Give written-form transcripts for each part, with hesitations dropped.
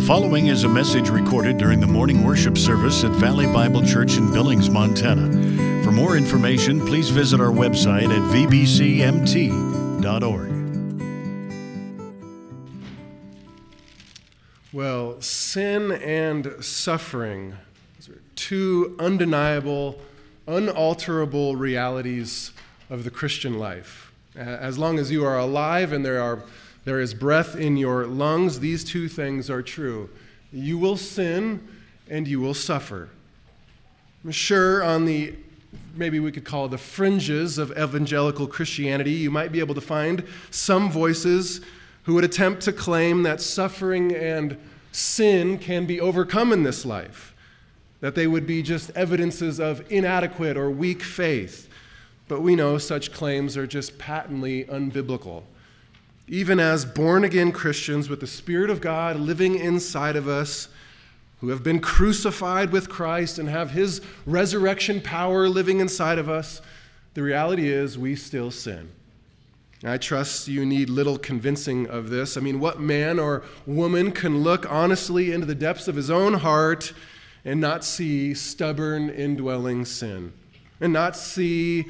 following is a message recorded during the morning worship service at Valley Bible Church in Billings, Montana. For more information, please visit our website at vbcmt.org. Well, sin and suffering are two undeniable, unalterable realities of the Christian life. As long as you are alive and there is breath in your lungs, these two things are true. You will sin and you will suffer. Sure, on the, maybe we could call it the fringes of evangelical Christianity, you might be able to find some voices who would attempt to claim that suffering and sin can be overcome in this life, that they would be just evidences of inadequate or weak faith. But we know such claims are just patently unbiblical. Even as born-again Christians with the Spirit of God living inside of us, who have been crucified with Christ and have His resurrection power living inside of us, the reality is we still sin. I trust you need little convincing of this. I mean, what man or woman can look honestly into the depths of his own heart and not see stubborn, indwelling sin, and not see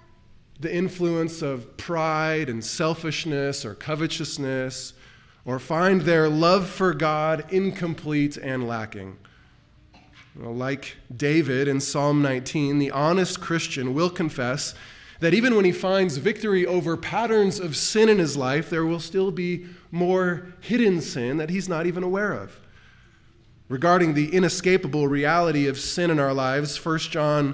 the influence of pride and selfishness or covetousness, or find their love for God incomplete and lacking? Well, like David in Psalm 19, the honest Christian will confess that even when he finds victory over patterns of sin in his life, there will still be more hidden sin that he's not even aware of. Regarding the inescapable reality of sin in our lives, 1 John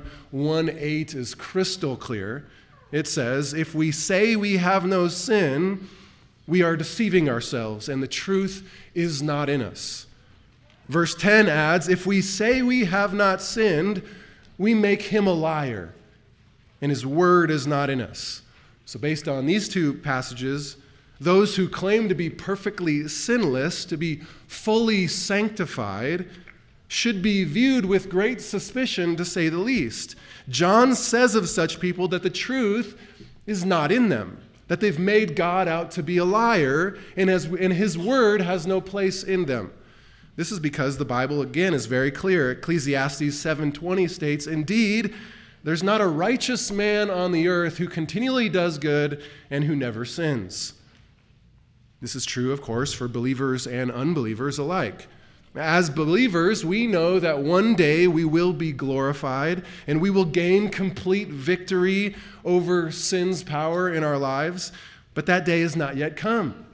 1:8 is crystal clear. It says, if we say we have no sin, we are deceiving ourselves, and the truth is not in us. Verse 10 adds, if we say we have not sinned, we make him a liar, and his word is not in us. So based on these two passages, those who claim to be perfectly sinless, to be fully sanctified, should be viewed with great suspicion, to say the least. John says of such people that the truth is not in them, that they've made God out to be a liar, and His word has no place in them. This is because the Bible, again, is very clear. Ecclesiastes 7:20 states, indeed, there's not a righteous man on the earth who continually does good and who never sins. This is true, of course, for believers and unbelievers alike. As believers, we know that one day we will be glorified and we will gain complete victory over sin's power in our lives, but that day has not yet come.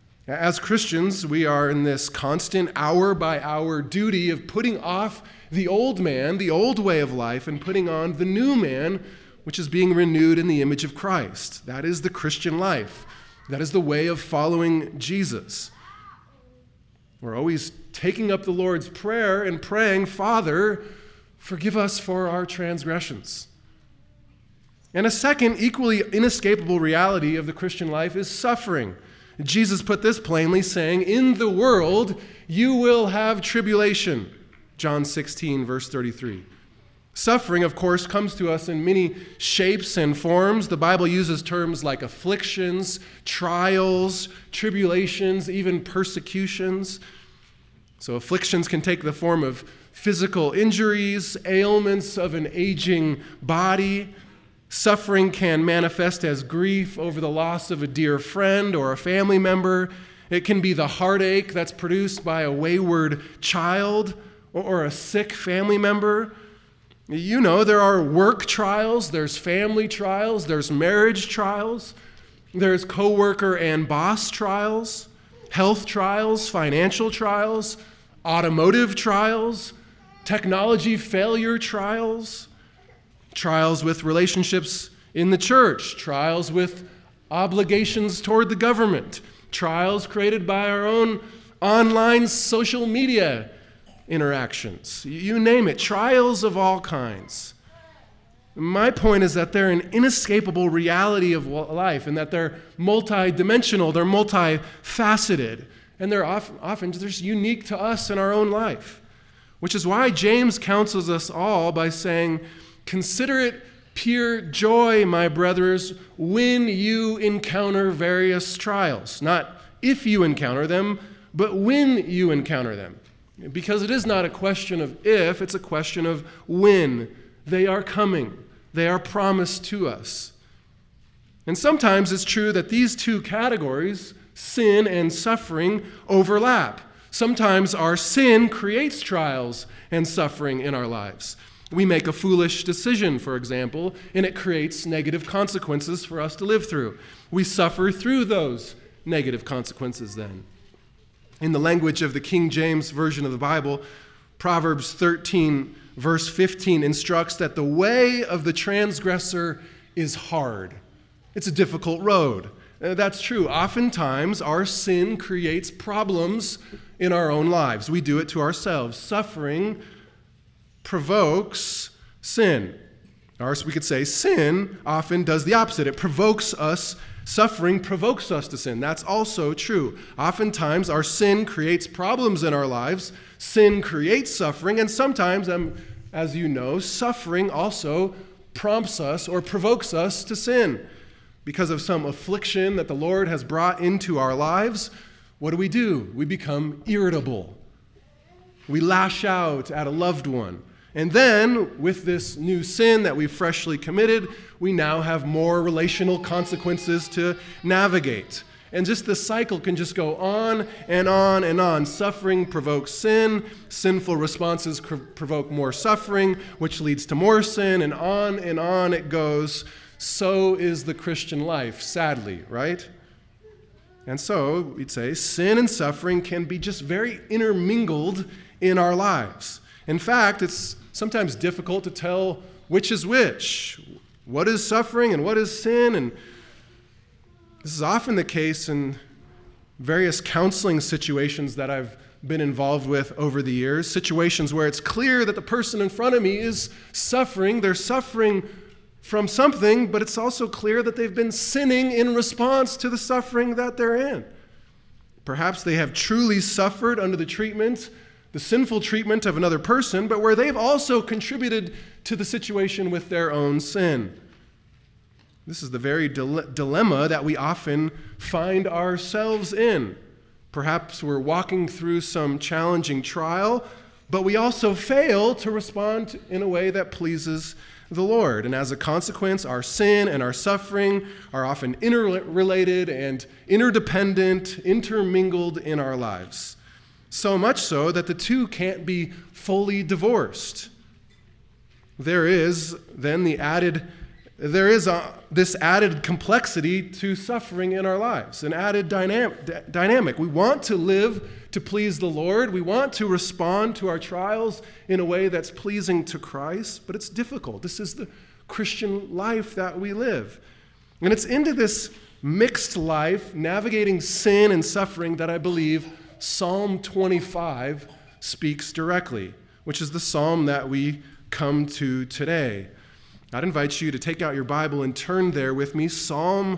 As Christians, we are in this constant hour-by-hour duty of putting off the old man, the old way of life, and putting on the new man, which is being renewed in the image of Christ. That is the Christian life. That is the way of following Jesus. We're always taking up the Lord's Prayer and praying, Father, forgive us for our transgressions. And a second equally inescapable reality of the Christian life is suffering. Jesus put this plainly, saying, in the world you will have tribulation. John 16, verse 33. Suffering, of course, comes to us in many shapes and forms. The Bible uses terms like afflictions, trials, tribulations, even persecutions. So afflictions can take the form of physical injuries, ailments of an aging body. Suffering can manifest as grief over the loss of a dear friend or a family member. It can be the heartache that's produced by a wayward child or a sick family member. You know, there are work trials, there's family trials, there's marriage trials, there's coworker and boss trials, health trials, financial trials, automotive trials, technology failure trials, trials with relationships in the church, trials with obligations toward the government, trials created by our own online social media interactions. You name it, trials of all kinds. My point is that they're an inescapable reality of life and that they're multidimensional, they're multifaceted, and they're often just unique to us in our own life, which is why James counsels us all by saying, consider it pure joy, my brothers, when you encounter various trials. Not if you encounter them, but when you encounter them. Because it is not a question of if, it's a question of when. They are coming. They are promised to us. And sometimes it's true that these two categories, sin and suffering, overlap. Sometimes our sin creates trials and suffering in our lives. We make a foolish decision, for example, and it creates negative consequences for us to live through. We suffer through those negative consequences then. In the language of the King James Version of the Bible, Proverbs 13, verse 15 instructs that the way of the transgressor is hard. It's a difficult road. That's true. Oftentimes, our sin creates problems in our own lives. We do it to ourselves. Suffering provokes sin. Or we could say sin often does the opposite. It provokes us. Suffering provokes us to sin. That's also true. Oftentimes, our sin creates problems in our lives. Sin creates suffering. And sometimes, as you know, suffering also prompts us or provokes us to sin. Because of some affliction that the Lord has brought into our lives, what do? We become irritable. We lash out at a loved one. And then, with this new sin that we've freshly committed, we now have more relational consequences to navigate. And just the cycle can just go on and on and on. Suffering provokes sin. Sinful responses provoke more suffering, which leads to more sin, and on it goes. So is the Christian life, sadly, right? And so, we'd say, sin and suffering can be just very intermingled in our lives. In fact, it's sometimes difficult to tell which is which. What is suffering and what is sin? And this is often the case in various counseling situations that I've been involved with over the years, situations where it's clear that the person in front of me is suffering. They're suffering from something, but it's also clear that they've been sinning in response to the suffering that they're in. Perhaps they have truly suffered under the treatment, the sinful treatment of another person, but where they've also contributed to the situation with their own sin. This is the very dilemma that we often find ourselves in. Perhaps we're walking through some challenging trial, but we also fail to respond in a way that pleases the Lord. And as a consequence, our sin and our suffering are often interrelated and interdependent, intermingled in our lives. So much so that the two can't be fully divorced. There is then this added complexity to suffering in our lives, an added dynamic. We want to live to please the Lord. We want to respond to our trials in a way that's pleasing to Christ, but it's difficult. This is the Christian life that we live. And it's into this mixed life, navigating sin and suffering, that I believe Psalm 25 speaks directly, which is the psalm that we come to today. I'd invite you to take out your Bible and turn there with me, Psalm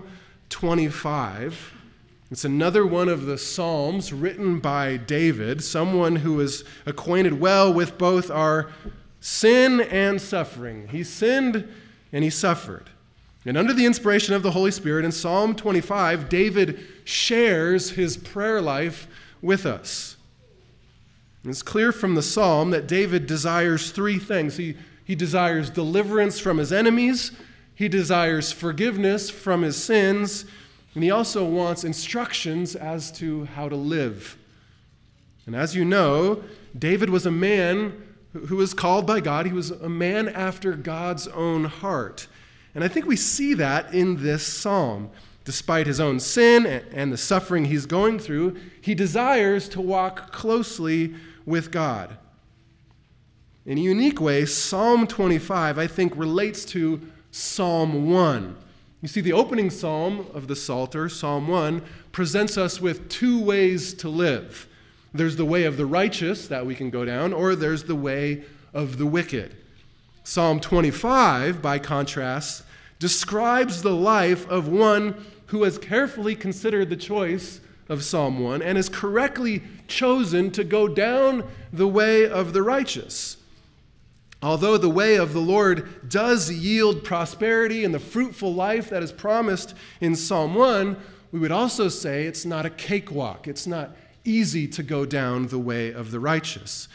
25. It's another one of the Psalms written by David, someone who is acquainted well with both our sin and suffering. He sinned and he suffered. And under the inspiration of the Holy Spirit, in Psalm 25, David shares his prayer life with us. And it's clear from the psalm that David desires three things. He desires deliverance from his enemies, he desires forgiveness from his sins, and he also wants instructions as to how to live. And as you know, David was a man who was called by God. He was a man after God's own heart. And I think we see that in this psalm. Despite his own sin and the suffering he's going through, he desires to walk closely with God. In a unique way, Psalm 25, I think, relates to Psalm 1. You see, the opening psalm of the Psalter, Psalm 1, presents us with two ways to live. There's the way of the righteous that we can go down, or there's the way of the wicked. Psalm 25, by contrast, describes the life of one who has carefully considered the choice of Psalm 1 and has correctly chosen to go down the way of the righteous. Although the way of the Lord does yield prosperity and the fruitful life that is promised in Psalm 1, we would also say it's not a cakewalk. It's not easy to go down the way of the righteous.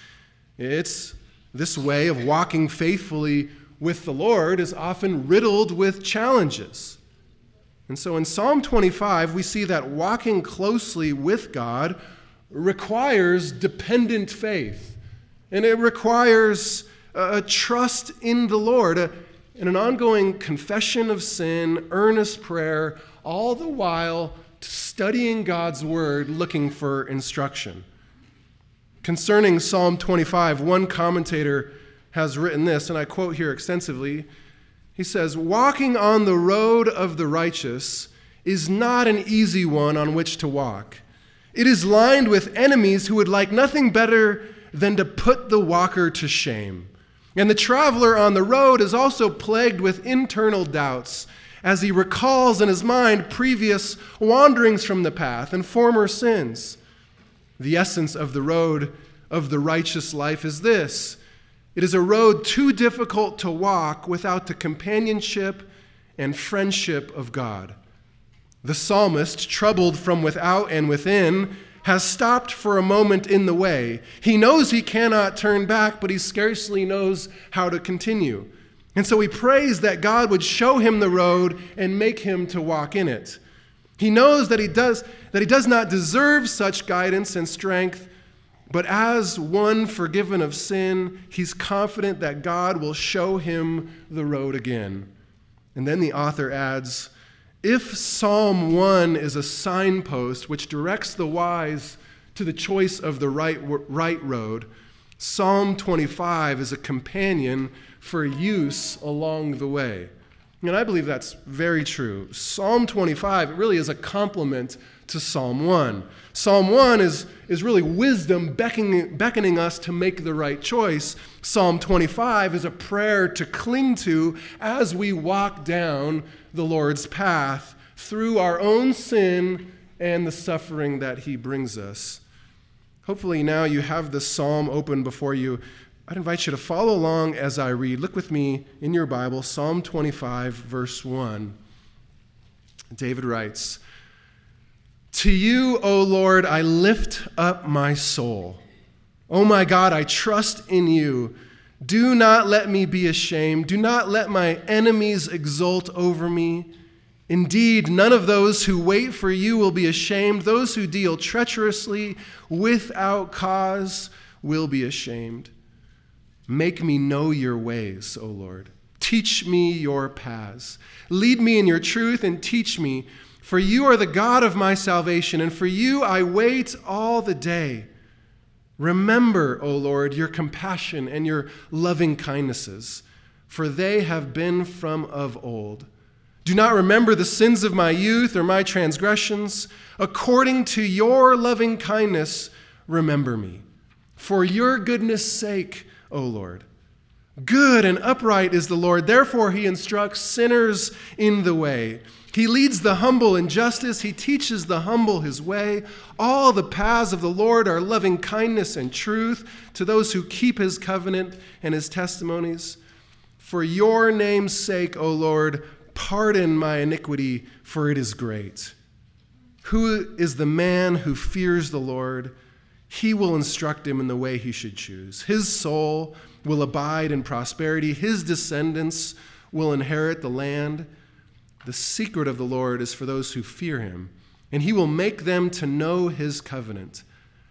It's this way of walking faithfully with the Lord is often riddled with challenges. And so in Psalm 25, we see that walking closely with God requires dependent faith. And it requires a trust in the Lord and an ongoing confession of sin, earnest prayer, all the while studying God's word, looking for instruction. Concerning Psalm 25, one commentator has written this, and I quote here extensively. He says, "Walking on the road of the righteous is not an easy one on which to walk. It is lined with enemies who would like nothing better than to put the walker to shame. And the traveler on the road is also plagued with internal doubts as he recalls in his mind previous wanderings from the path and former sins. The essence of the road of the righteous life is this: it is a road too difficult to walk without the companionship and friendship of God. The psalmist, troubled from without and within, has stopped for a moment in the way. He knows he cannot turn back, but he scarcely knows how to continue. And so he prays that God would show him the road and make him to walk in it. He knows that he does not deserve such guidance and strength, but as one forgiven of sin, he's confident that God will show him the road again. And then the author adds, if Psalm 1 is a signpost which directs the wise to the choice of the right road, Psalm 25 is a companion for use along the way. And I believe that's very true. Psalm 25 really is a complement to Psalm 1. Psalm 1 is really wisdom beckoning us to make the right choice. Psalm 25 is a prayer to cling to as we walk down the Lord's path through our own sin and the suffering that he brings us. Hopefully now you have the psalm open before you. I'd invite you to follow along as I read. Look with me in your Bible, Psalm 25, verse 1. David writes, "To you, O Lord, I lift up my soul. O my God, I trust in you. Do not let me be ashamed. Do not let my enemies exult over me. Indeed, none of those who wait for you will be ashamed. Those who deal treacherously without cause will be ashamed. Make me know your ways, O Lord. Teach me your paths. Lead me in your truth and teach me, for you are the God of my salvation, and for you I wait all the day. Remember, O Lord, your compassion and your loving kindnesses, for they have been from of old. Do not remember the sins of my youth or my transgressions. According to your loving kindness, remember me. For your goodness' sake, O Lord. Good and upright is the Lord. Therefore, he instructs sinners in the way. He leads the humble in justice. He teaches the humble his way. All the paths of the Lord are loving kindness and truth to those who keep his covenant and his testimonies. For your name's sake, O Lord, pardon my iniquity, for it is great. Who is the man who fears the Lord? He will instruct him in the way he should choose. His soul will abide in prosperity. His descendants will inherit the land. The secret of the Lord is for those who fear him, and he will make them to know his covenant.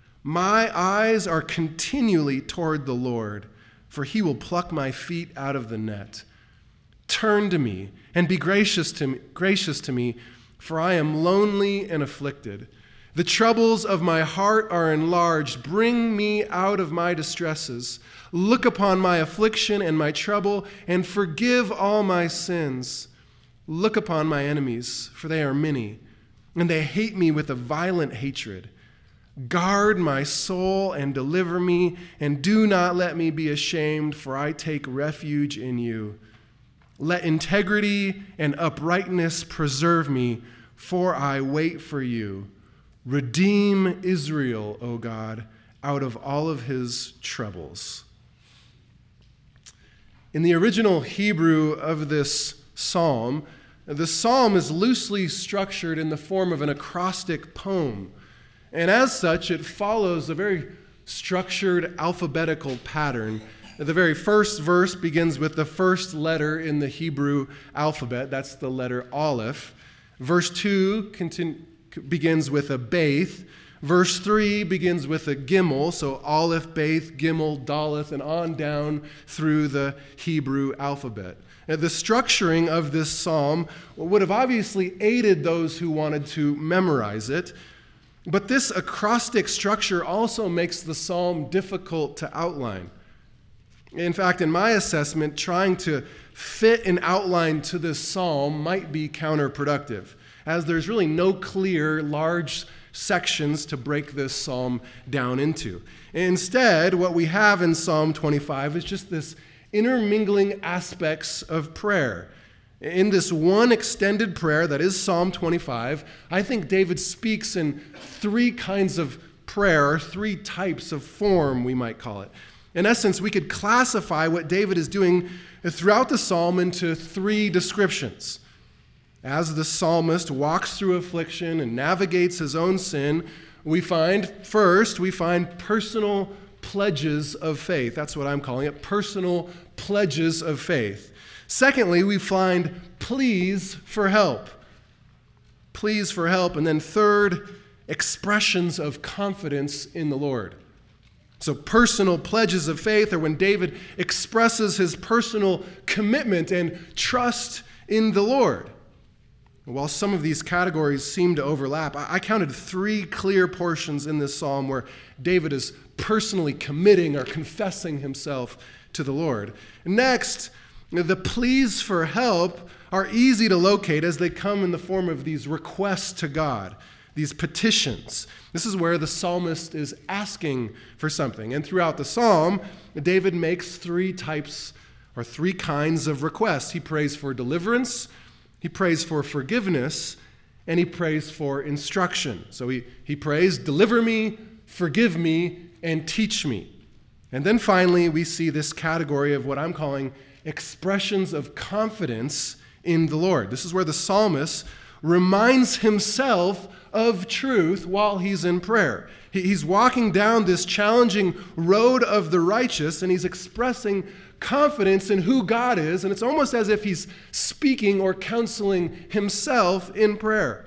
My eyes are continually toward the Lord, for he will pluck my feet out of the net. Turn to me and be gracious to me, for I am lonely and afflicted. The troubles of my heart are enlarged. Bring me out of my distresses. Look upon my affliction and my trouble, and forgive all my sins. Look upon my enemies, for they are many, and they hate me with a violent hatred. Guard my soul and deliver me, and do not let me be ashamed, for I take refuge in you. Let integrity and uprightness preserve me, for I wait for you. Redeem Israel, O God, out of all of his troubles." In the original Hebrew of this psalm, the psalm is loosely structured in the form of an acrostic poem. And as such, it follows a very structured alphabetical pattern. The very first verse begins with the first letter in the Hebrew alphabet. That's the letter Aleph. Verse 2 begins with a Beth. Verse 3 begins with a Gimel, so Aleph, Beth, Gimel, Daleth, and on down through the Hebrew alphabet. Now, the structuring of this psalm would have obviously aided those who wanted to memorize it, but this acrostic structure also makes the psalm difficult to outline. In fact, in my assessment, trying to fit an outline to this psalm might be counterproductive, as there's really no clear, large sections to break this psalm down into. Instead, what we have in Psalm 25 is just this intermingling aspects of prayer. In this one extended prayer that is Psalm 25, I think David speaks in three kinds of prayer, three types of form, we might call it. In essence, we could classify what David is doing throughout the psalm into three descriptions. As the psalmist walks through affliction and navigates his own sin, we find personal pledges of faith. That's what I'm calling it, personal pledges of faith. Secondly, we find pleas for help. Pleas for help. And then third, expressions of confidence in the Lord. So personal pledges of faith are when David expresses his personal commitment and trust in the Lord. While some of these categories seem to overlap, I counted three clear portions in this psalm where David is personally committing or confessing himself to the Lord. Next, the pleas for help are easy to locate as they come in the form of these requests to God, these petitions. This is where the psalmist is asking for something. And throughout the psalm, David makes three types or three kinds of requests. He prays for deliverance, he prays for forgiveness, and he prays for instruction. So he prays, deliver me, forgive me, and teach me. And then finally, we see this category of what I'm calling expressions of confidence in the Lord. This is where the psalmist reminds himself of truth while he's in prayer. He's walking down this challenging road of the righteous, and he's expressing confidence in who God is, and it's almost as if he's speaking or counseling himself in prayer.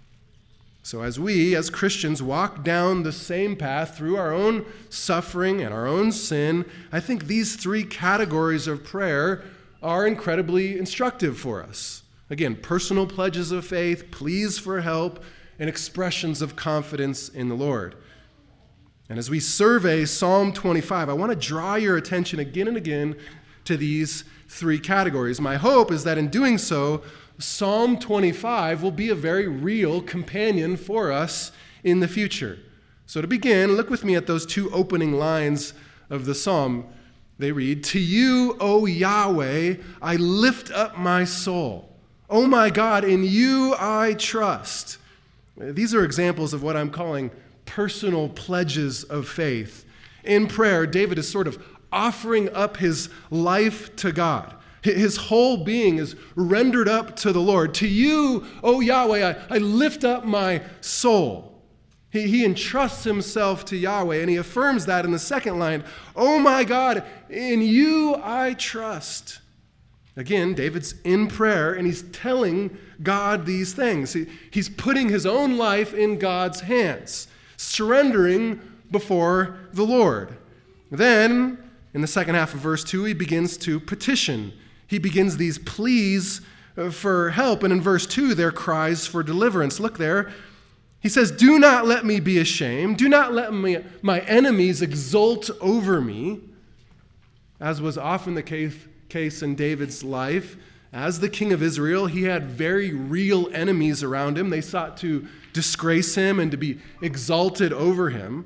So as we, as Christians, walk down the same path through our own suffering and our own sin, I think these three categories of prayer are incredibly instructive for us. Again, personal pledges of faith, pleas for help, and expressions of confidence in the Lord. And as we survey Psalm 25, I want to draw your attention again and again to these three categories. My hope is that in doing so, Psalm 25 will be a very real companion for us in the future. So to begin, look with me at those two opening lines of the psalm. They read, "To you, O Yahweh, I lift up my soul. O my God, in you I trust." These are examples of what I'm calling personal pledges of faith. In prayer, David is sort of offering up his life to God. His whole being is rendered up to the Lord. To you, O Yahweh, I lift up my soul. He entrusts himself to Yahweh, and he affirms that in the second line, "Oh my God, in you I trust." Again, David's in prayer, and he's telling God these things. He's putting his own life in God's hands, surrendering before the Lord. Then, in the second half of verse 2, he begins to petition. He begins these pleas for help, and in verse 2, they're cries for deliverance. Look there. He says, "Do not let me be ashamed. Do not let my enemies exult over me," as was often the case in David's life. As the king of Israel, he had very real enemies around him. They sought to disgrace him and to be exalted over him.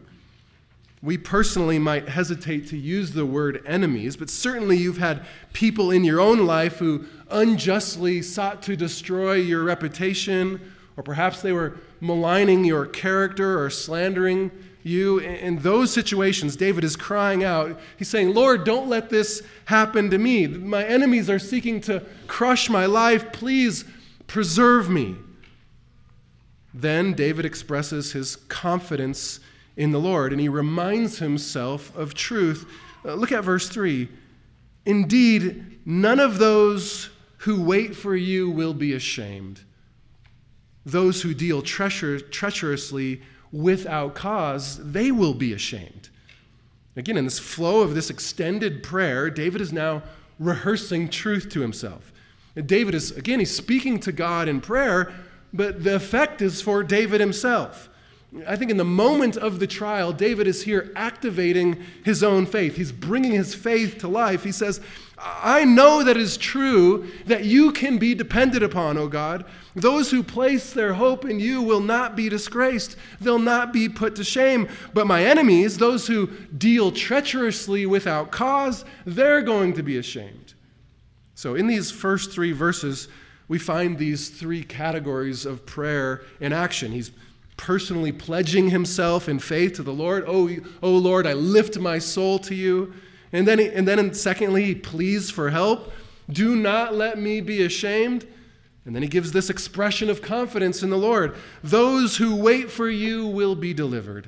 We personally might hesitate to use the word enemies, but certainly you've had people in your own life who unjustly sought to destroy your reputation, or perhaps they were maligning your character or slandering you. In those situations, David is crying out. He's saying, "Lord, don't let this happen to me. My enemies are seeking to crush my life. Please preserve me." Then David expresses his confidence in the Lord, and he reminds himself of truth. Look at verse 3. Indeed, none of those who wait for you will be ashamed. Those who deal treacherously without cause, they will be ashamed. Again, in this flow of this extended prayer, David is now rehearsing truth to himself. And David is, again, he's speaking to God in prayer, but the effect is for David himself. I think in the moment of the trial, David is here activating his own faith. He's bringing his faith to life. He says, I know that it is true that you can be depended upon, O God. Those who place their hope in you will not be disgraced. They'll not be put to shame. But my enemies, those who deal treacherously without cause, they're going to be ashamed. So in these first 3 verses, we find these 3 categories of prayer in action. He's personally pledging himself in faith to the Lord. Oh Lord, I lift my soul to you. And then secondly, he pleads for help. Do not let me be ashamed. And then he gives this expression of confidence in the Lord. Those who wait for you will be delivered.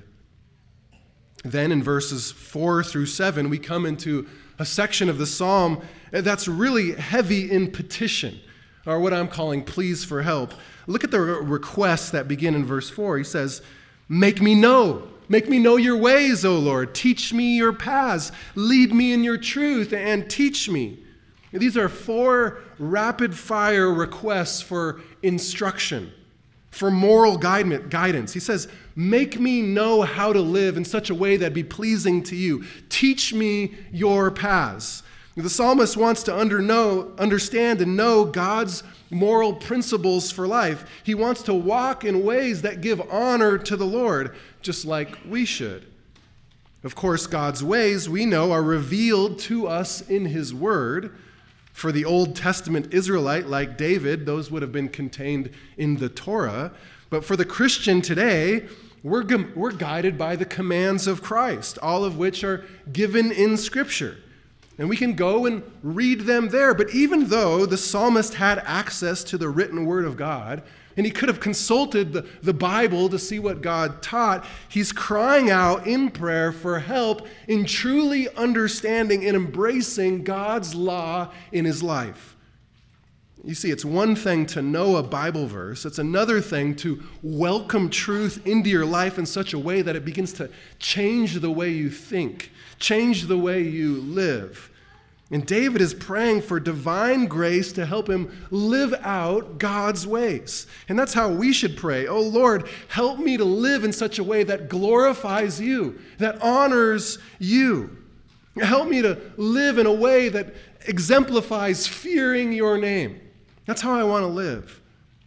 Then in verses 4 through 7, we come into a section of the psalm that's really heavy in petition, or what I'm calling pleas for help. Look at the requests that begin in verse 4. He says, Make me know your ways, O Lord. Teach me your paths. Lead me in your truth and teach me. These are 4 rapid-fire requests for instruction, for moral guidance. He says, make me know how to live in such a way that'd be pleasing to you. Teach me your paths. The psalmist wants to understand and know God's moral principles for life. He wants to walk in ways that give honor to the Lord, just like we should. Of course, God's ways, we know, are revealed to us in his word. For the Old Testament Israelite, like David, those would have been contained in the Torah. But for the Christian today, we're guided by the commands of Christ, all of which are given in Scripture. And we can go and read them there. But even though the psalmist had access to the written word of God, and he could have consulted the Bible to see what God taught, he's crying out in prayer for help in truly understanding and embracing God's law in his life. You see, it's one thing to know a Bible verse. It's another thing to welcome truth into your life in such a way that it begins to change the way you think, change the way you live. And David is praying for divine grace to help him live out God's ways. And that's how we should pray. Oh Lord, help me to live in such a way that glorifies you, that honors you. Help me to live in a way that exemplifies fearing your name. That's how I want to live.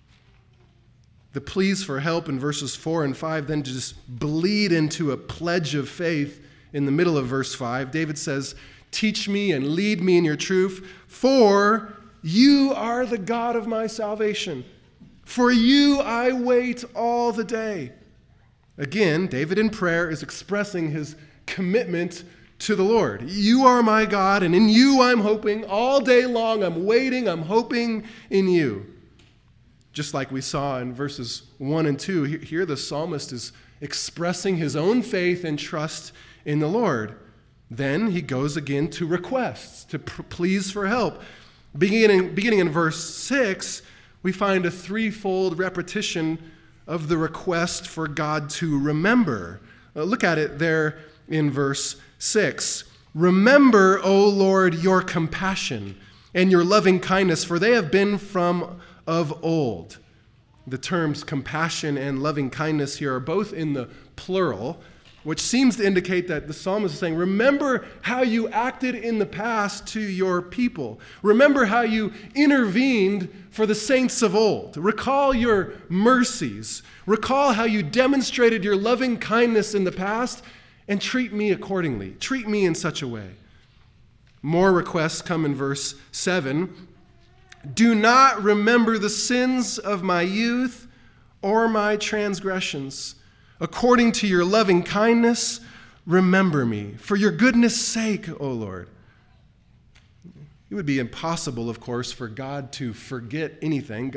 The pleas for help in verses 4 and 5 then just bleed into a pledge of faith in the middle of verse 5. David says, teach me and lead me in your truth, for you are the God of my salvation. For you I wait all the day. Again, David in prayer is expressing his commitment to the Lord. You are my God, and in you I'm hoping. All day long I'm waiting, I'm hoping in you. Just like we saw in verses 1 and 2, here the psalmist is expressing his own faith and trust in the Lord. Then he goes again to requests, to pleas for help. Beginning in verse 6, we find a threefold repetition of the request for God to remember. Look at it there in verse 6. Remember, O Lord, your compassion and your loving kindness, for they have been from of old. The terms compassion and loving kindness here are both in the plural, which seems to indicate that the psalmist is saying, remember how you acted in the past to your people. Remember how you intervened for the saints of old. Recall your mercies. Recall how you demonstrated your loving kindness in the past, and treat me accordingly. Treat me in such a way. More requests come in verse 7. Do not remember the sins of my youth or my transgressions. According to your loving kindness, remember me. For your goodness' sake, O Lord. It would be impossible, of course, for God to forget anything. God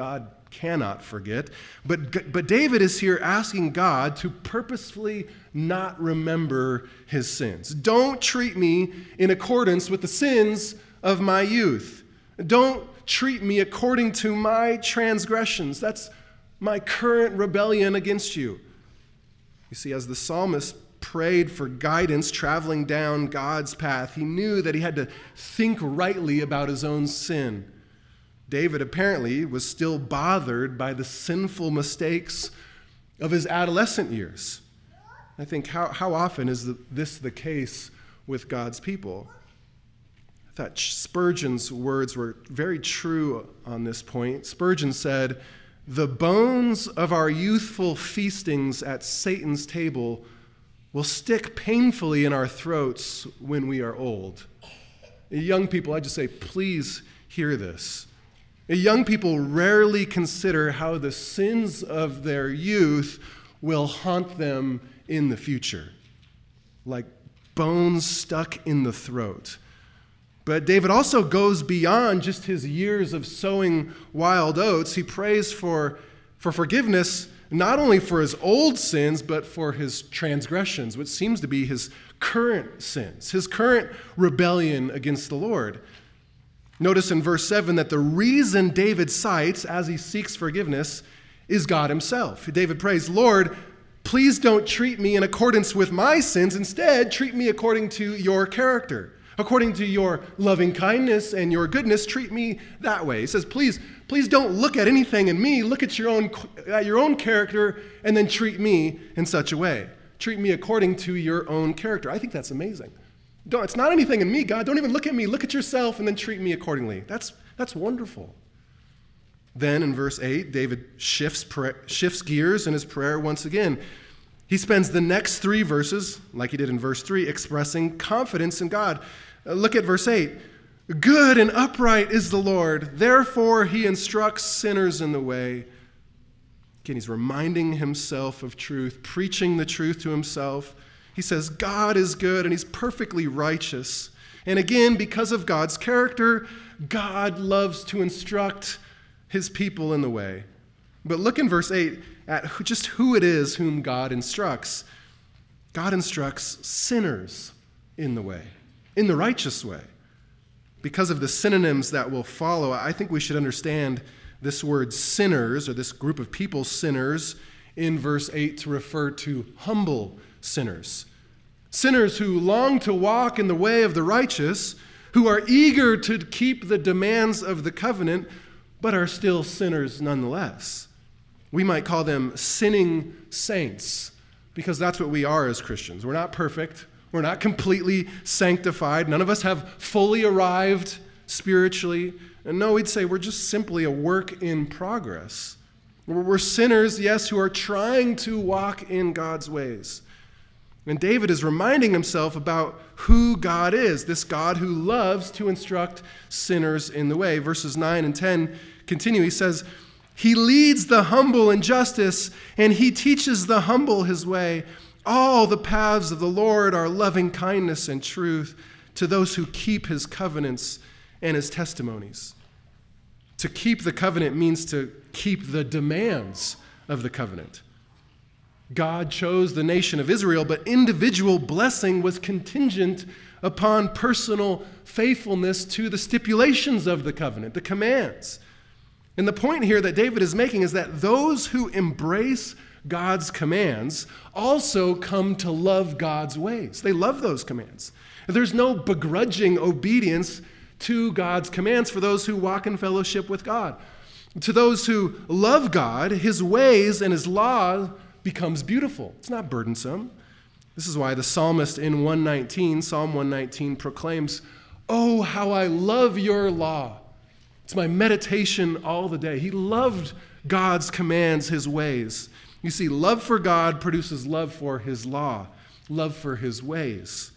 cannot forget. But David is here asking God to purposefully not remember his sins. Don't treat me in accordance with the sins of my youth. Don't treat me according to my transgressions. That's my current rebellion against you. You see, as the psalmist prayed for guidance traveling down God's path, he knew that he had to think rightly about his own sin. David apparently was still bothered by the sinful mistakes of his adolescent years. I think, how often is this the case with God's people? I thought Spurgeon's words were very true on this point. Spurgeon said, "The bones of our youthful feastings at Satan's table will stick painfully in our throats when we are old." Young people, I just say, please hear this. Young people rarely consider how the sins of their youth will haunt them in the future, like bones stuck in the throat. But David also goes beyond just his years of sowing wild oats. He prays for forgiveness, not only for his old sins, but for his transgressions, which seems to be his current sins, his current rebellion against the Lord. Notice in verse 7 that the reason David cites as he seeks forgiveness is God himself. David prays, "Lord, please don't treat me in accordance with my sins. Instead, treat me according to your character. According to your loving kindness and your goodness, treat me that way." He says, please don't look at anything in me. Look at your own character and then treat me in such a way. Treat me according to your own character. I think that's amazing. It's not anything in me, God. Don't even look at me. Look at yourself and then treat me accordingly. That's wonderful. Then in verse 8, David shifts gears in his prayer once again. He spends the next 3 verses, like he did in verse 3, expressing confidence in God. Look at verse 8. "Good and upright is the Lord. Therefore he instructs sinners in the way." Again, he's reminding himself of truth, preaching the truth to himself. He says God is good and he's perfectly righteous. And again, because of God's character, God loves to instruct his people in the way. But look in verse 8 at just who it is whom God instructs. God instructs sinners in the way, in the righteous way. Because of the synonyms that will follow, I think we should understand this word sinners, or this group of people, sinners, in verse 8 to refer to humble sinners. Sinners who long to walk in the way of the righteous, who are eager to keep the demands of the covenant, but are still sinners nonetheless. We might call them sinning saints, because that's what we are as Christians. We're not perfect. We're not completely sanctified. None of us have fully arrived spiritually. And no, we'd say we're just simply a work in progress. We're sinners, yes, who are trying to walk in God's ways. And David is reminding himself about who God is, this God who loves to instruct sinners in the way. Verses 9 and 10 continue. He says, "He leads the humble in justice, and he teaches the humble his way. All the paths of the Lord are loving kindness and truth to those who keep his covenants and his testimonies." To keep the covenant means to keep the demands of the covenant. God chose the nation of Israel, but individual blessing was contingent upon personal faithfulness to the stipulations of the covenant, the commands. And the point here that David is making is that those who embrace God's commands also come to love God's ways. They love those commands. There's no begrudging obedience to God's commands for those who walk in fellowship with God. To those who love God, his ways and his law becomes beautiful. It's not burdensome. This is why the psalmist in Psalm 119 proclaims, "Oh, how I love your law. It's my meditation all the day." He loved God's commands, his ways. You see, love for God produces love for his law, love for his ways.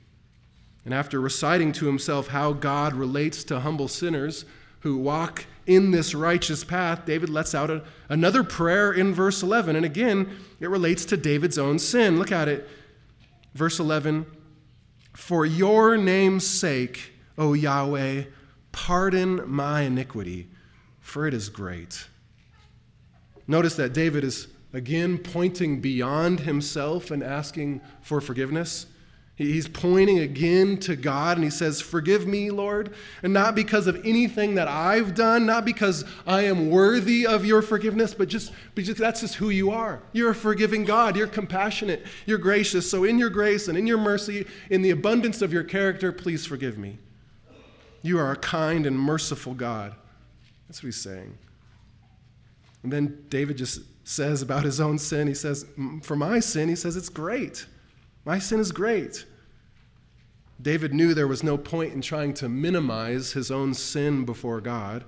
And after reciting to himself how God relates to humble sinners who walk in this righteous path, David lets out another prayer in verse 11. And again, it relates to David's own sin. Look at it. Verse 11, "For your name's sake, O Yahweh, pardon my iniquity, for it is great." Notice that David is again pointing beyond himself and asking for forgiveness. He's pointing again to God, and he says, "Forgive me, Lord," and not because of anything that I've done, not because I am worthy of your forgiveness, but just because that's just who you are. You're a forgiving God. You're compassionate. You're gracious. So in your grace and in your mercy, in the abundance of your character, please forgive me. You are a kind and merciful God. That's what he's saying. And then David just says about his own sin, he says, for my sin, he says, it's great. My sin is great. David knew there was no point in trying to minimize his own sin before God.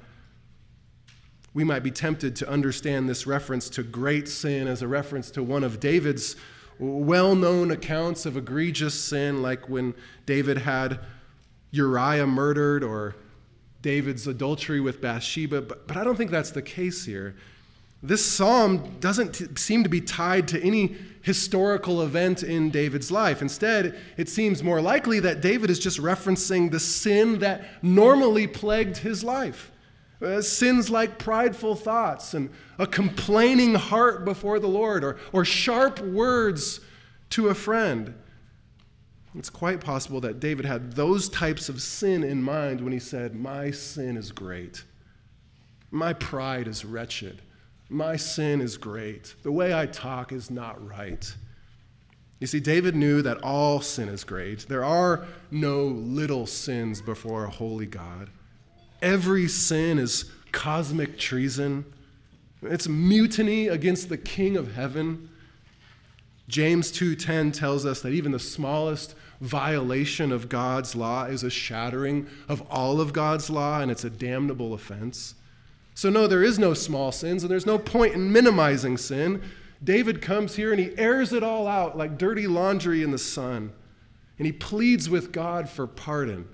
We might be tempted to understand this reference to great sin as a reference to one of David's well-known accounts of egregious sin, like when David had Uriah murdered or David's adultery with Bathsheba, but I don't think that's the case here. This psalm doesn't seem to be tied to any historical event in David's life. Instead, it seems more likely that David is just referencing the sin that normally plagued his life. Sins like prideful thoughts and a complaining heart before the Lord, or sharp words to a friend. It's quite possible that David had those types of sin in mind when he said, "My sin is great. My pride is wretched. My sin is great. The way I talk is not right." You see, David knew that all sin is great. There are no little sins before a holy God. Every sin is cosmic treason. It's mutiny against the King of heaven. James 2:10 tells us that even the smallest violation of God's law is a shattering of all of God's law, and it's a damnable offense. So no, there is no small sins, and there's no point in minimizing sin. David comes here and he airs it all out like dirty laundry in the sun, and he pleads with God for pardon.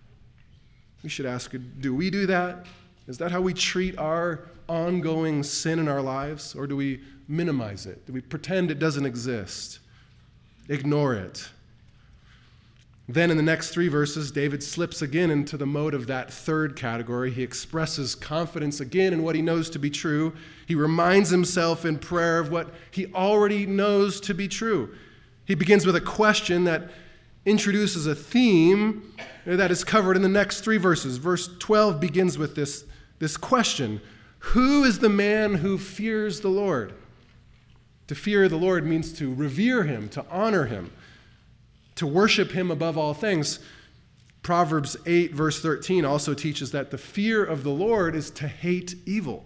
We should ask, do we do that? Is that how we treat our ongoing sin in our lives, or do we minimize it? Do we pretend it doesn't exist? Ignore it? Then in the next 3 verses, David slips again into the mode of that third category. He expresses confidence again in what he knows to be true. He reminds himself in prayer of what he already knows to be true. He begins with a question that introduces a theme that is covered in the next 3 verses. Verse 12 begins with this question: who is the man who fears the Lord? To fear the Lord means to revere him, to honor him, to worship him above all things. Proverbs 8, verse 13 also teaches that the fear of the Lord is to hate evil.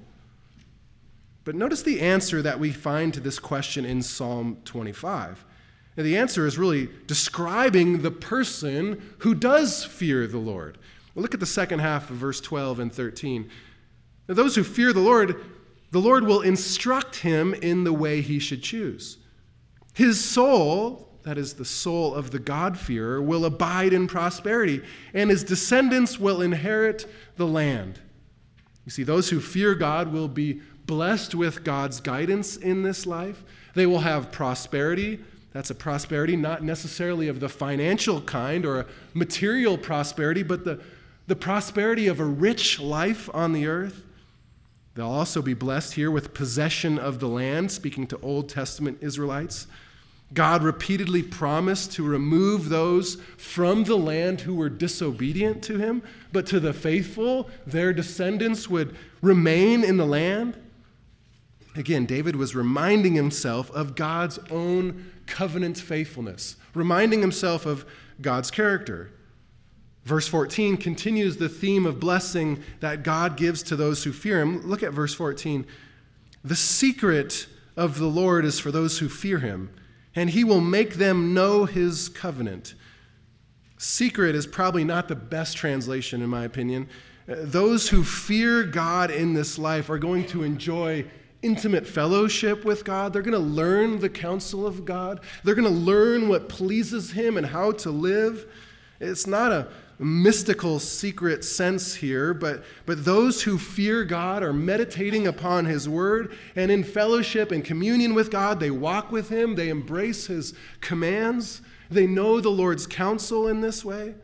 But notice the answer that we find to this question in Psalm 25. Now, the answer is really describing the person who does fear the Lord. Well, look at the second half of verse 12 and 13. Now, those who fear the Lord will instruct him in the way he should choose. His soul, that is the soul of the God-fearer, will abide in prosperity, and his descendants will inherit the land. You see, those who fear God will be blessed with God's guidance in this life. They will have prosperity. That's a prosperity not necessarily of the financial kind or a material prosperity, but the prosperity of a rich life on the earth. They'll also be blessed here with possession of the land, speaking to Old Testament Israelites. God repeatedly promised to remove those from the land who were disobedient to him, but to the faithful, their descendants would remain in the land. Again, David was reminding himself of God's own covenant faithfulness, reminding himself of God's character. Verse 14 continues the theme of blessing that God gives to those who fear him. Look at verse 14. The secret of the Lord is for those who fear him, and he will make them know his covenant. Secret is probably not the best translation, in my opinion. Those who fear God in this life are going to enjoy intimate fellowship with God. They're going to learn the counsel of God. They're going to learn what pleases him and how to live. It's not a mystical secret sense here, but those who fear God are meditating upon his word, and in fellowship and communion with God, they walk with him, they embrace his commands, they know the Lord's counsel in this way.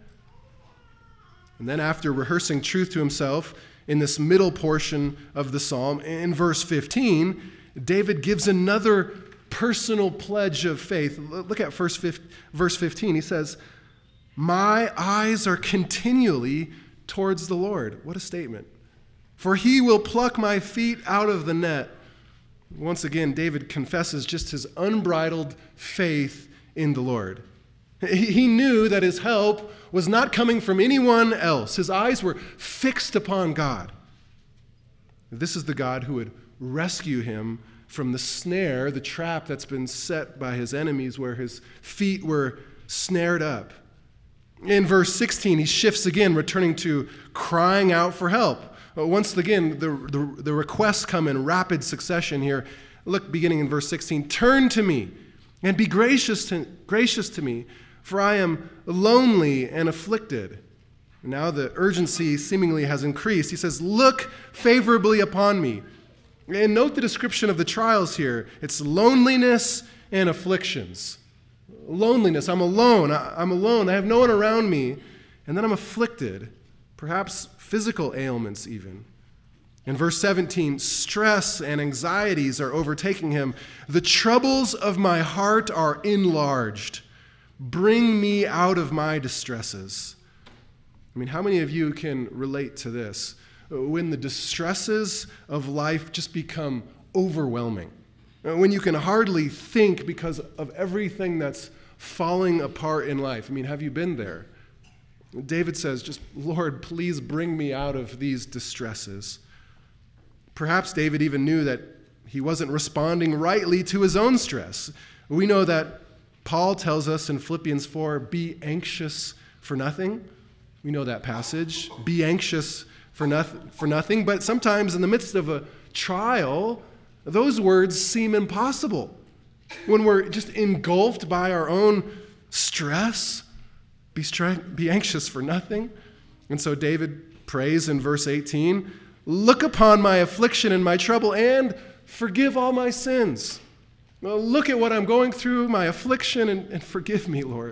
And then after rehearsing truth to himself in this middle portion of the psalm, in verse 15, David gives another personal pledge of faith. Look at verse 15. He says, "My eyes are continually towards the Lord." What a statement. "For he will pluck my feet out of the net." Once again, David confesses just his unbridled faith in the Lord. He knew that his help was not coming from anyone else. His eyes were fixed upon God. This is the God who would rescue him from the snare, the trap that's been set by his enemies where his feet were snared up. In verse 16, he shifts again, returning to crying out for help. Once again, the requests come in rapid succession here. Look, beginning in verse 16, "Turn to me and be gracious to me, for I am lonely and afflicted." Now the urgency seemingly has increased. He says, "Look favorably upon me." And note the description of the trials here. It's loneliness and afflictions. Loneliness, I'm alone. I have no one around me. And then I'm afflicted, perhaps physical ailments even. In verse 17, stress and anxieties are overtaking him. "The troubles of my heart are enlarged. Bring me out of my distresses." I mean, how many of you can relate to this? When the distresses of life just become overwhelming. When you can hardly think because of everything that's falling apart in life. I mean, have you been there? David says, just, "Lord, please bring me out of these distresses." Perhaps David even knew that he wasn't responding rightly to his own stress. We know that Paul tells us in Philippians 4, "Be anxious for nothing." We know that passage. Be anxious for nothing. But sometimes in the midst of a trial, those words seem impossible. When we're just engulfed by our own stress, be anxious for nothing. And so David prays in verse 18, "Look upon my affliction and my trouble and forgive all my sins." Well, look at what I'm going through, my affliction, and forgive me, Lord.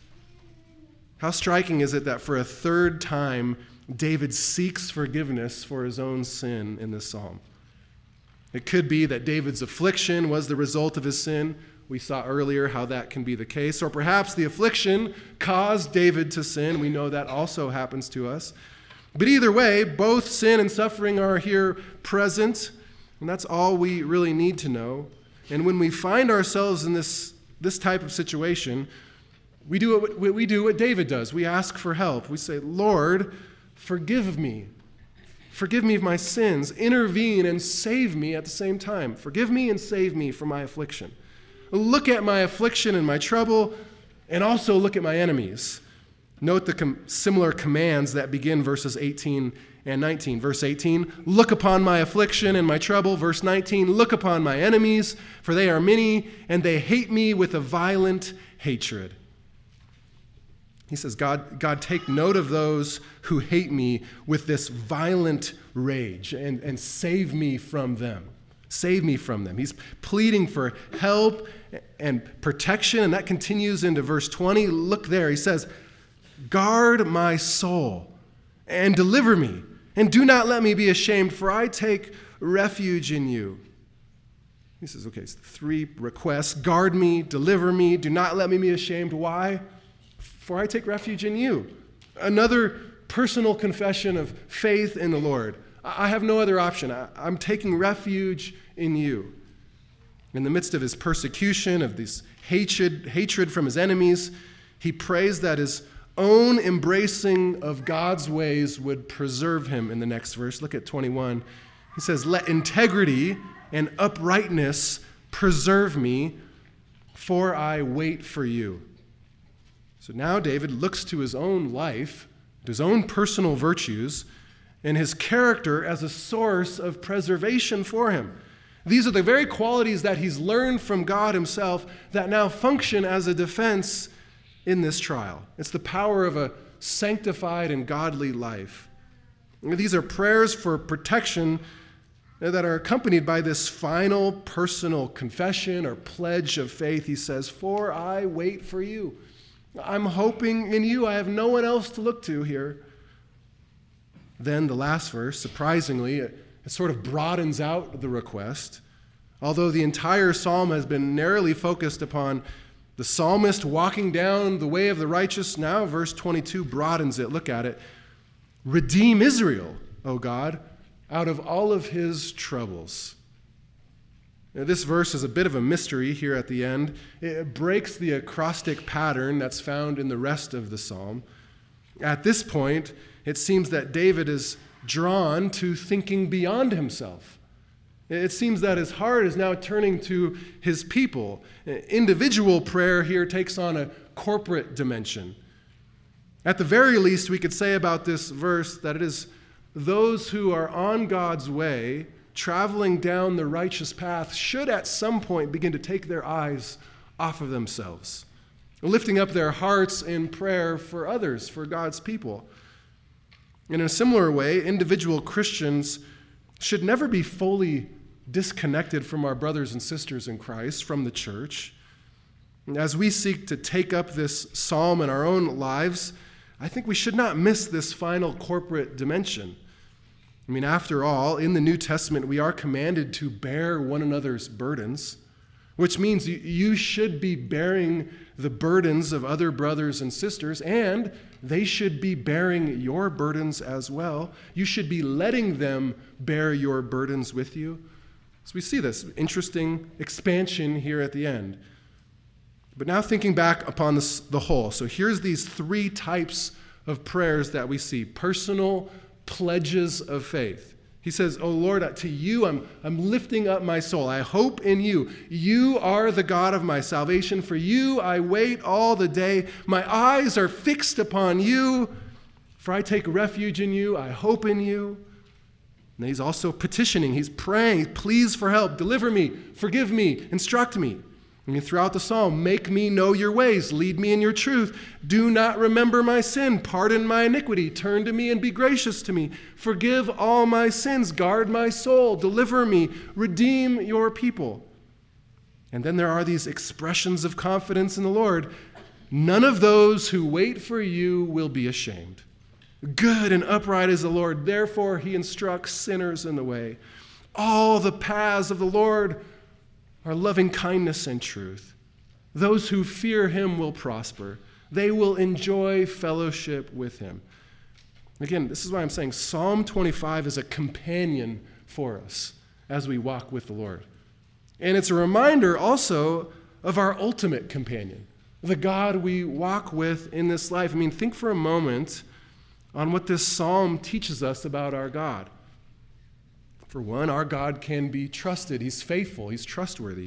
How striking is it that for a third time, David seeks forgiveness for his own sin in this psalm. It could be that David's affliction was the result of his sin. We saw earlier how that can be the case. Or perhaps the affliction caused David to sin. We know that also happens to us. But either way, both sin and suffering are here present, and that's all we really need to know. And when we find ourselves in this type of situation, we do what David does. We ask for help. We say, "Lord, forgive me. Forgive me of my sins. Intervene and save me at the same time. Forgive me and save me from my affliction. Look at my affliction and my trouble, and also look at my enemies." Note the similar commands that begin verses 18 and 19. Verse 18, "Look upon my affliction and my trouble." Verse 19, "Look upon my enemies, for they are many, and they hate me with a violent hatred." He says, God, take note of those who hate me with this violent rage and save me from them. Save me from them. He's pleading for help and protection, and that continues into verse 20. Look there. He says, "Guard my soul and deliver me, and do not let me be ashamed, for I take refuge in you." He says, okay, so 3 requests. Guard me, deliver me, do not let me be ashamed. Why? For I take refuge in you. Another personal confession of faith in the Lord. I have no other option. I'm taking refuge in you. In the midst of his persecution, of this hatred from his enemies, he prays that his own embracing of God's ways would preserve him in the next verse. Look at 21. He says, "Let integrity and uprightness preserve me, for I wait for you." So now David looks to his own life, to his own personal virtues, and his character as a source of preservation for him. These are the very qualities that he's learned from God himself that now function as a defense in this trial. It's the power of a sanctified and godly life. These are prayers for protection that are accompanied by this final personal confession or pledge of faith. He says, "For I wait for you." I'm hoping in you. I have no one else to look to here. Then the last verse, surprisingly, it sort of broadens out the request. Although the entire psalm has been narrowly focused upon the psalmist walking down the way of the righteous, now verse 22 broadens it. Look at it. Redeem Israel, O God, out of all of his troubles. Now, this verse is a bit of a mystery here at the end. It breaks the acrostic pattern that's found in the rest of the psalm. At this point, it seems that David is drawn to thinking beyond himself. It seems that his heart is now turning to his people. Individual prayer here takes on a corporate dimension. At the very least, we could say about this verse that it is those who are on God's way, traveling down the righteous path, should at some point begin to take their eyes off of themselves, lifting up their hearts in prayer for others, for God's people. In a similar way, individual Christians should never be fully disconnected from our brothers and sisters in Christ, from the church. As we seek to take up this psalm in our own lives, I think we should not miss this final corporate dimension. I mean, after all, in the New Testament, we are commanded to bear one another's burdens, which means you should be bearing the burdens of other brothers and sisters, and they should be bearing your burdens as well. You should be letting them bear your burdens with you. So we see this interesting expansion here at the end. But now thinking back upon the whole. So here's these three types of prayers that we see. Personal pledges of faith. He says, "Oh Lord, to you I'm lifting up my soul. I hope in you. You are the God of my salvation. For you I wait all the day. My eyes are fixed upon you. For I take refuge in you. I hope in you." And he's also petitioning. He's praying, "Please for help. Deliver me. Forgive me. Instruct me." And throughout the psalm, "Make me know your ways. Lead me in your truth. Do not remember my sin. Pardon my iniquity. Turn to me and be gracious to me. Forgive all my sins. Guard my soul. Deliver me. Redeem your people." And then there are these expressions of confidence in the Lord. "None of those who wait for you will be ashamed. Good and upright is the Lord. Therefore he instructs sinners in the way. All the paths of the Lord are loving kindness and truth. Those who fear him will prosper. They will enjoy fellowship with him." Again, this is why I'm saying Psalm 25 is a companion for us as we walk with the Lord. And it's a reminder also of our ultimate companion, the God we walk with in this life. I mean, think for a moment on what this psalm teaches us about our God. For one, our God can be trusted. He's faithful. He's trustworthy.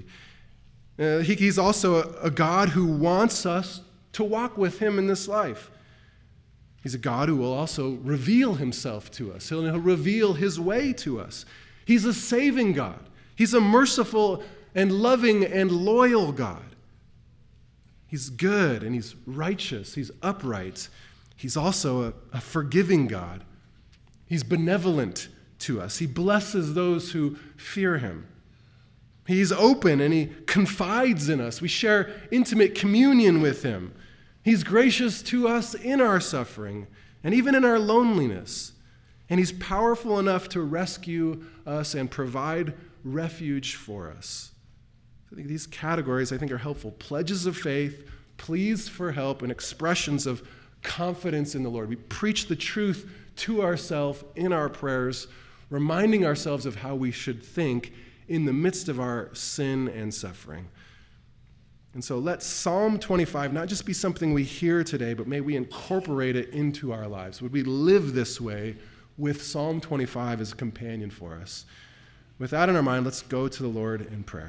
He's also a God who wants us to walk with him in this life. He's a God who will also reveal himself to us. He'll reveal his way to us. He's a saving God. He's a merciful and loving and loyal God. He's good and he's righteous. He's upright. He's also a forgiving God. He's benevolent to us. He blesses those who fear him. He's open and he confides in us. We share intimate communion with him. He's gracious to us in our suffering and even in our loneliness. And he's powerful enough to rescue us and provide refuge for us. I think these categories, I think, are helpful. Pledges of faith, pleas for help, and expressions of confidence in the Lord. We preach the truth to ourselves in our prayers, reminding ourselves of how we should think in the midst of our sin and suffering. And so let Psalm 25 not just be something we hear today, but may we incorporate it into our lives. Would we live this way with Psalm 25 as a companion for us? With that in our mind, let's go to the Lord in prayer.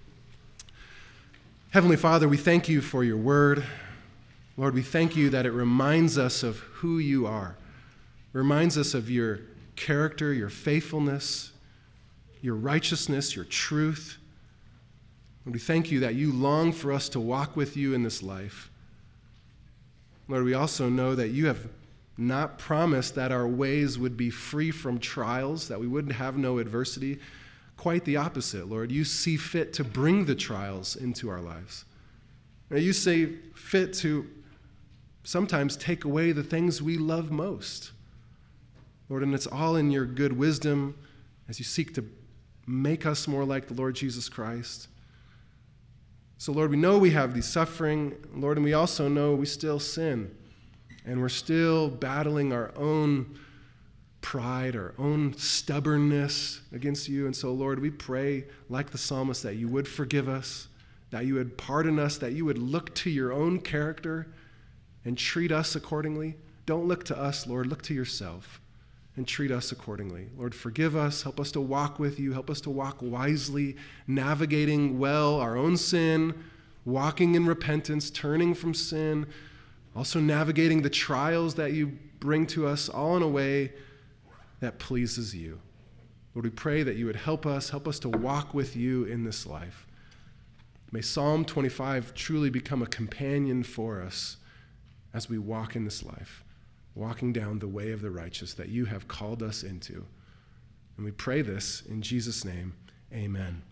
Heavenly Father, we thank you for your word. Lord, we thank you that it reminds us of who you are, reminds us of your character, your faithfulness, your righteousness, your truth. Lord, we thank you that you long for us to walk with you in this life. Lord, we also know that you have not promised that our ways would be free from trials, that we wouldn't have no adversity. Quite the opposite, Lord. You see fit to bring the trials into our lives. Now, you see fit to sometimes take away the things we love most. Lord, and it's all in your good wisdom as you seek to Make us more like the Lord Jesus Christ. So, Lord, we know we have these suffering, Lord, and we also know we still sin. And we're still battling our own pride, our own stubbornness against you. And so, Lord, we pray, like the psalmist, that you would forgive us, that you would pardon us, that you would look to your own character and treat us accordingly. Don't look to us, Lord. Look to yourself and treat us accordingly. Lord, forgive us. Help us to walk with you. Help us to walk wisely, navigating well our own sin, walking in repentance, turning from sin, also navigating the trials that you bring to us, all in a way that pleases you. Lord, we pray that you would help us to walk with you in this life. May Psalm 25 truly become a companion for us as we walk in this life, walking down the way of the righteous that you have called us into. And we pray this in Jesus' name, amen.